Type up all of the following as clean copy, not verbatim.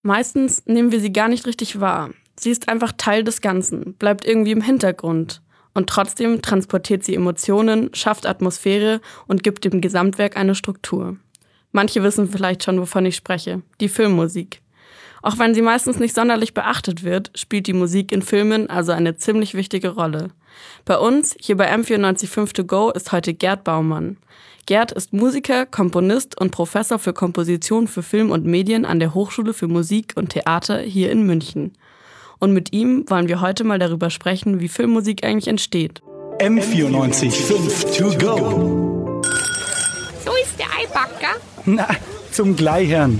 Meistens nehmen wir sie gar nicht richtig wahr. Sie ist einfach Teil des Ganzen, bleibt irgendwie im Hintergrund. Und trotzdem transportiert sie Emotionen, schafft Atmosphäre und gibt dem Gesamtwerk eine Struktur. Manche wissen vielleicht schon, wovon ich spreche: die Filmmusik. Auch wenn sie meistens nicht sonderlich beachtet wird, spielt die Musik in Filmen also eine ziemlich wichtige Rolle. Bei uns, hier bei M94.5 To Go, ist heute Gerd Baumann. Gerd ist Musiker, Komponist und Professor für Komposition für Film und Medien an der Hochschule für Musik und Theater hier in München. Und mit ihm wollen wir heute mal darüber sprechen, wie Filmmusik eigentlich entsteht. M94.5 To Go. So ist der Eibacker. Na, zum Gleichern.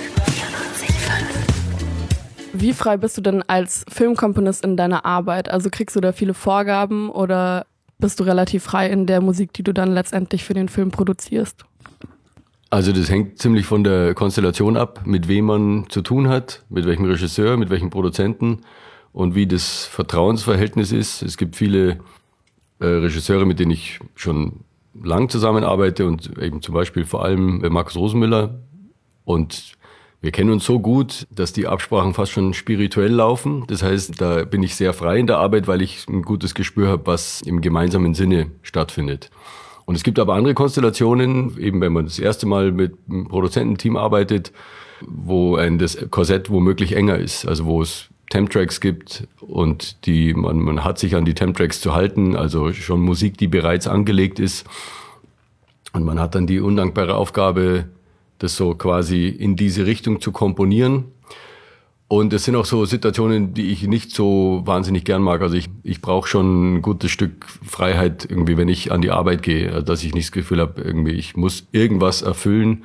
Wie frei bist du denn als Filmkomponist in deiner Arbeit? Also kriegst du da viele Vorgaben oder bist du relativ frei in der Musik, die du dann letztendlich für den Film produzierst? Also das hängt ziemlich von der Konstellation ab, mit wem man zu tun hat, mit welchem Regisseur, mit welchem Produzenten und wie das Vertrauensverhältnis ist. Es gibt viele Regisseure, mit denen ich schon lang zusammenarbeite und eben zum Beispiel vor allem Markus Rosenmüller. Und wir kennen uns so gut, dass die Absprachen fast schon spirituell laufen. Das heißt, da bin ich sehr frei in der Arbeit, weil ich ein gutes Gespür habe, was im gemeinsamen Sinne stattfindet. Und es gibt aber andere Konstellationen, eben wenn man das erste Mal mit einem Produzententeam arbeitet, wo das Korsett womöglich enger ist, also wo es Temp-Tracks gibt und man hat sich an die Temp-Tracks zu halten, also schon Musik, die bereits angelegt ist. Und man hat dann die undankbare Aufgabe, das so quasi in diese Richtung zu komponieren. Und es sind auch so Situationen, die ich nicht so wahnsinnig gern mag. Also ich brauche schon ein gutes Stück Freiheit irgendwie, wenn ich an die Arbeit gehe, also dass ich nicht das Gefühl habe, irgendwie ich muss irgendwas erfüllen,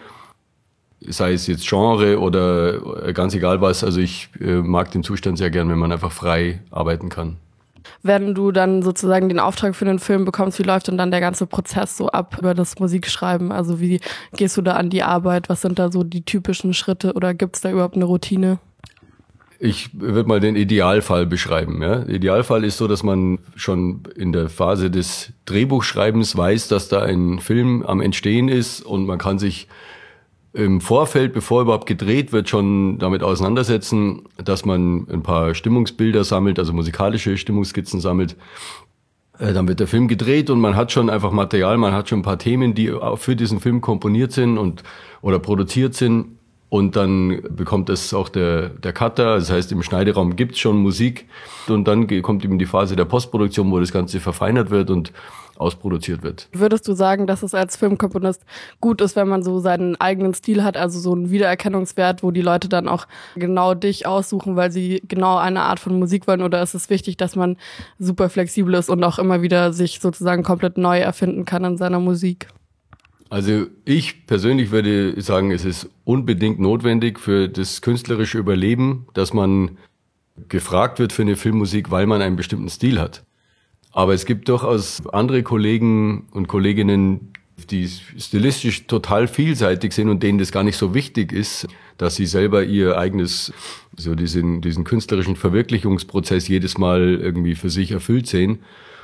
sei es jetzt Genre oder ganz egal was. Also ich mag den Zustand sehr gern, wenn man einfach frei arbeiten kann. Wenn du dann sozusagen den Auftrag für den Film bekommst, wie läuft denn dann der ganze Prozess so ab über das Musikschreiben? Also wie gehst du da an die Arbeit? Was sind da so die typischen Schritte oder gibt es da überhaupt eine Routine? Ich würde mal den Idealfall beschreiben. Ja? Der Idealfall ist so, dass man schon in der Phase des Drehbuchschreibens weiß, dass da ein Film am Entstehen ist und man kann sich im Vorfeld, bevor überhaupt gedreht wird, schon damit auseinandersetzen, dass man ein paar Stimmungsbilder sammelt, also musikalische Stimmungsskizzen sammelt. Dann wird der Film gedreht und man hat schon einfach Material, man hat schon ein paar Themen, die auch für diesen Film komponiert sind oder produziert sind. Und dann bekommt es auch der Cutter, das heißt im Schneideraum gibt's schon Musik. Und dann kommt eben die Phase der Postproduktion, wo das Ganze verfeinert wird und ausproduziert wird. Würdest du sagen, dass es als Filmkomponist gut ist, wenn man so seinen eigenen Stil hat, also so einen Wiedererkennungswert, wo die Leute dann auch genau dich aussuchen, weil sie genau eine Art von Musik wollen? Oder ist es wichtig, dass man super flexibel ist und auch immer wieder sich sozusagen komplett neu erfinden kann in seiner Musik? Also ich persönlich würde sagen, es ist unbedingt notwendig für das künstlerische Überleben, dass man gefragt wird für eine Filmmusik, weil man einen bestimmten Stil hat. Aber es gibt durchaus andere Kollegen und Kolleginnen, die stilistisch total vielseitig sind und denen das gar nicht so wichtig ist, dass sie selber ihr eigenes, so diesen künstlerischen Verwirklichungsprozess jedes Mal irgendwie für sich erfüllt sehen.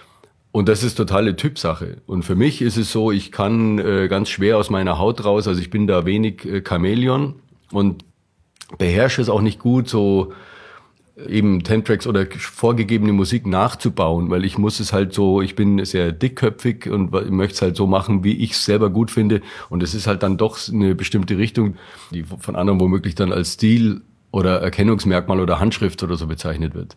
Und das ist totale Typsache. Und für mich ist es so, ich kann ganz schwer aus meiner Haut raus, also ich bin da wenig Chamäleon und beherrsche es auch nicht gut, so eben Temp-Tracks oder vorgegebene Musik nachzubauen, weil ich muss es halt so, ich bin sehr dickköpfig und möchte es halt so machen, wie ich es selber gut finde. Und es ist halt dann doch eine bestimmte Richtung, die von anderen womöglich dann als Stil oder Erkennungsmerkmal oder Handschrift oder so bezeichnet wird.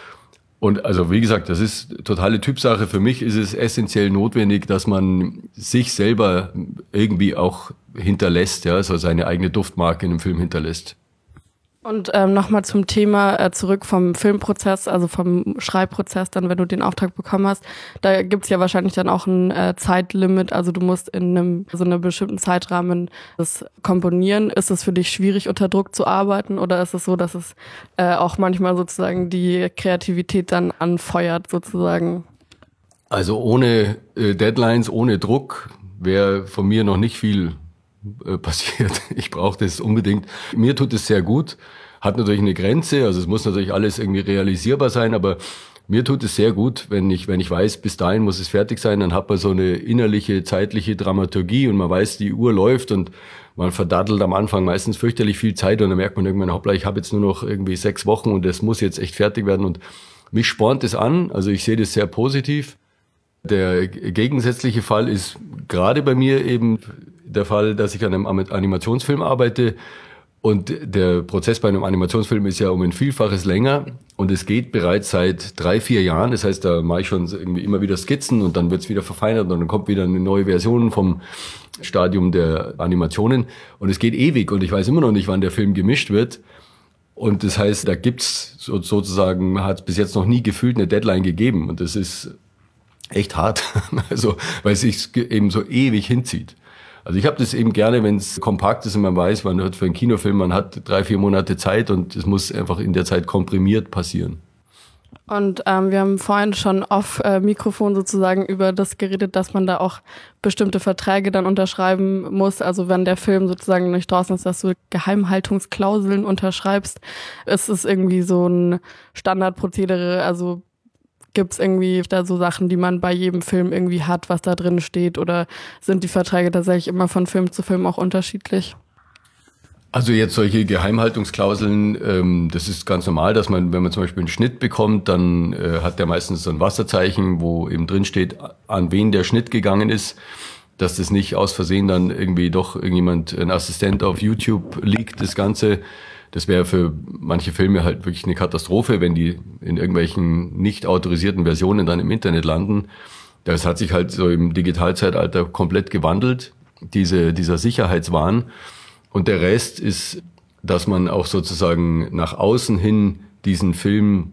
Und also wie gesagt, das ist totale Typsache. Für mich ist es essentiell notwendig, dass man sich selber irgendwie auch hinterlässt, ja, so seine eigene Duftmarke in einem Film hinterlässt. Und nochmal zum Thema zurück vom Filmprozess, also vom Schreibprozess, dann wenn du den Auftrag bekommen hast, da gibt's ja wahrscheinlich dann auch ein Zeitlimit, also du musst in einem bestimmten Zeitrahmen das komponieren. Ist es für dich schwierig, unter Druck zu arbeiten oder ist es so, dass es auch manchmal sozusagen die Kreativität dann anfeuert sozusagen? Also ohne Deadlines, ohne Druck wäre von mir noch nicht viel passiert. Ich brauche das unbedingt. Mir tut es sehr gut. Hat natürlich eine Grenze, also es muss natürlich alles irgendwie realisierbar sein, aber Mir tut es sehr gut, wenn ich weiß, bis dahin muss es fertig sein, dann hat man so eine innerliche, zeitliche Dramaturgie und man weiß, die Uhr läuft und man verdattelt am Anfang meistens fürchterlich viel Zeit und dann merkt man irgendwann, hoppla, ich habe jetzt nur noch irgendwie 6 Wochen und das muss jetzt echt fertig werden und mich spornt es an, also ich sehe das sehr positiv. Der gegensätzliche Fall ist gerade bei mir eben der Fall, dass ich an einem Animationsfilm arbeite. Und der Prozess bei einem Animationsfilm ist ja um ein Vielfaches länger und es geht bereits seit 3-4 Jahren. Das heißt, da mache ich schon irgendwie immer wieder Skizzen und dann wird es wieder verfeinert und dann kommt wieder eine neue Version vom Stadium der Animationen. Und es geht ewig und ich weiß immer noch nicht, wann der Film gemischt wird. Und das heißt, da gibt's sozusagen, hat es bis jetzt noch nie gefühlt eine Deadline gegeben. Und das ist echt hart, also weil es sich eben so ewig hinzieht. Also ich habe das eben gerne, wenn es kompakt ist und man weiß, man hat für einen Kinofilm, man hat 3-4 Monate Zeit und es muss einfach in der Zeit komprimiert passieren. Und wir haben vorhin schon auf Mikrofon sozusagen über das geredet, dass man da auch bestimmte Verträge dann unterschreiben muss. Also wenn der Film sozusagen nicht draußen ist, dass du Geheimhaltungsklauseln unterschreibst. Ist es irgendwie so ein Standardprozedere, also gibt's irgendwie da so Sachen, die man bei jedem Film irgendwie hat, was da drin steht? Oder sind die Verträge tatsächlich immer von Film zu Film auch unterschiedlich? Also jetzt solche Geheimhaltungsklauseln, das ist ganz normal, dass man, wenn man zum Beispiel einen Schnitt bekommt, dann hat der meistens so ein Wasserzeichen, wo eben drin steht, an wen der Schnitt gegangen ist, dass das nicht aus Versehen dann irgendwie doch irgendjemand, ein Assistent auf YouTube leakt, das Ganze. Das wäre für manche Filme halt wirklich eine Katastrophe, wenn die in irgendwelchen nicht autorisierten Versionen dann im Internet landen. Das hat sich halt so im Digitalzeitalter komplett gewandelt, dieser Sicherheitswahn. Und der Rest ist, dass man auch sozusagen nach außen hin diesen Film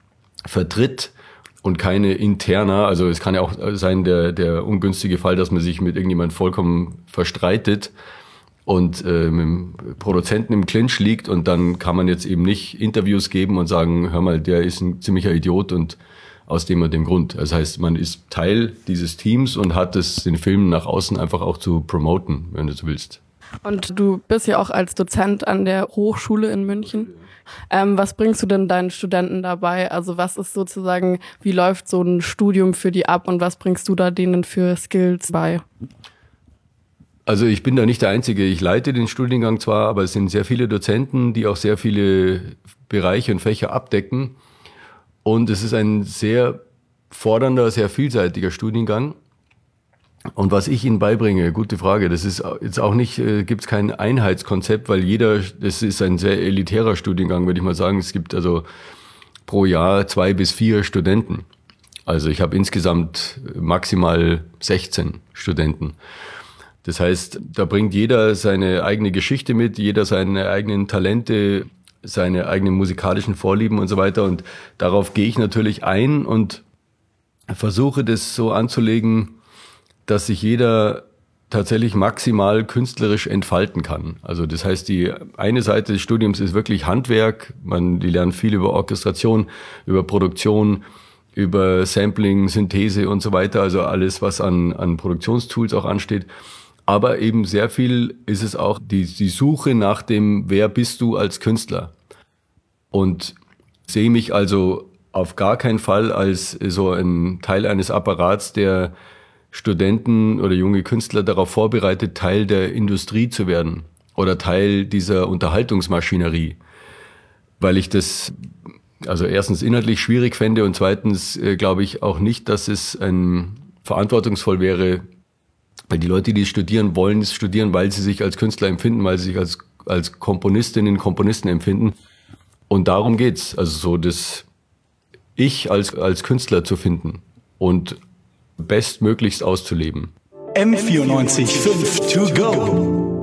vertritt und keine interna, also es kann ja auch sein, der ungünstige Fall, dass man sich mit irgendjemand vollkommen verstreitet und mit dem Produzenten im Clinch liegt und dann kann man jetzt eben nicht Interviews geben und sagen, hör mal, der ist ein ziemlicher Idiot und aus dem und dem Grund. Das heißt, man ist Teil dieses Teams und hat es, den Film nach außen einfach auch zu promoten, wenn du so willst. Und du bist ja auch als Dozent an der Hochschule in München. Was bringst du denn deinen Studenten dabei? Also was ist sozusagen, wie läuft so ein Studium für die ab und was bringst du da denen für Skills bei? Also ich bin da nicht der Einzige. Ich leite den Studiengang zwar, aber es sind sehr viele Dozenten, die auch sehr viele Bereiche und Fächer abdecken. Und es ist ein sehr fordernder, sehr vielseitiger Studiengang. Und was ich Ihnen beibringe, gute Frage, das ist jetzt auch nicht, gibt es kein Einheitskonzept, weil das ist ein sehr elitärer Studiengang, würde ich mal sagen. Es gibt also pro Jahr 2 bis 4 Studenten. Also ich habe insgesamt maximal 16 Studenten. Das heißt, da bringt jeder seine eigene Geschichte mit, jeder seine eigenen Talente, seine eigenen musikalischen Vorlieben und so weiter. Und darauf gehe ich natürlich ein und versuche das so anzulegen, dass sich jeder tatsächlich maximal künstlerisch entfalten kann. Also das heißt, die eine Seite des Studiums ist wirklich Handwerk. Die lernen viel über Orchestration, über Produktion, über Sampling, Synthese und so weiter. Also alles, was an Produktionstools auch ansteht. Aber eben sehr viel ist es auch die Suche nach dem, wer bist du als Künstler? Und sehe mich also auf gar keinen Fall als so ein Teil eines Apparats, der Studenten oder junge Künstler darauf vorbereitet, Teil der Industrie zu werden oder Teil dieser Unterhaltungsmaschinerie. Weil ich das also erstens inhaltlich schwierig fände und zweitens glaube ich auch nicht, dass es verantwortungsvoll wäre, weil die Leute, die studieren, wollen es studieren, weil sie sich als Künstler empfinden, weil sie sich als Komponistinnen und Komponisten empfinden. Und darum geht's. Also so das Ich als Künstler zu finden und bestmöglichst auszuleben. M94 5 to go.